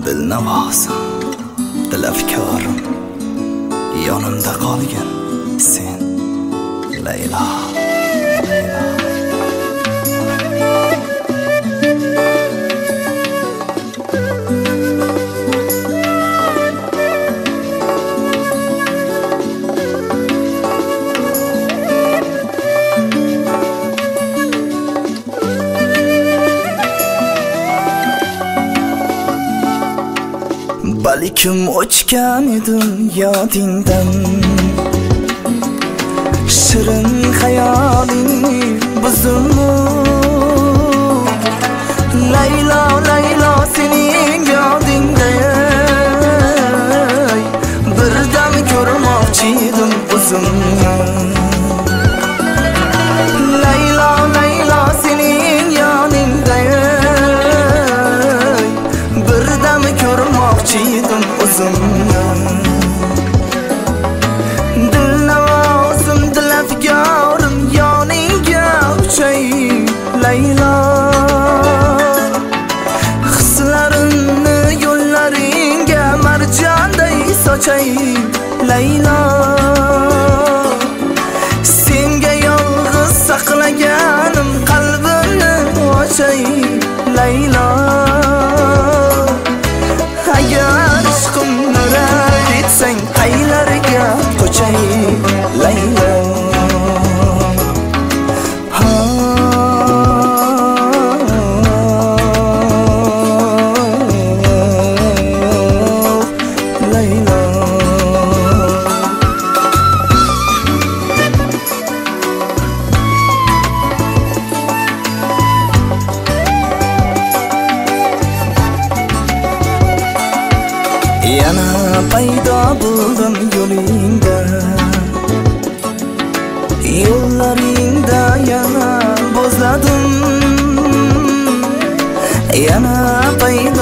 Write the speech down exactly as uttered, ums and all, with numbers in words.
Dilnavozim, dilafkorim, yonimda qolgin sen, Laylo, Laylo. Balkim o'chgan edim yodingdan, shirin xayolingni buzdim. Laylo, Laylo, sening yodingda birdam ko'rmoqchi edim o'zimni. Laylo, Laylo, sening yoningda birdam ko'rmoqchi edim o'zimni. Dilnavozim, dilafkorim, yoningga uchay, Laylo. Hislarimni yo'llaringga marjonday sochay, Laylo. Senga yolg'iz saqlaganim qalbimni ochay, Laylo. Agar ishqimni rad etsang qaylarga qo'chay, Laylo. Yana paydo bo'ldim yo'lingda, yo'llaringda yana bo'zladim. Yana paydo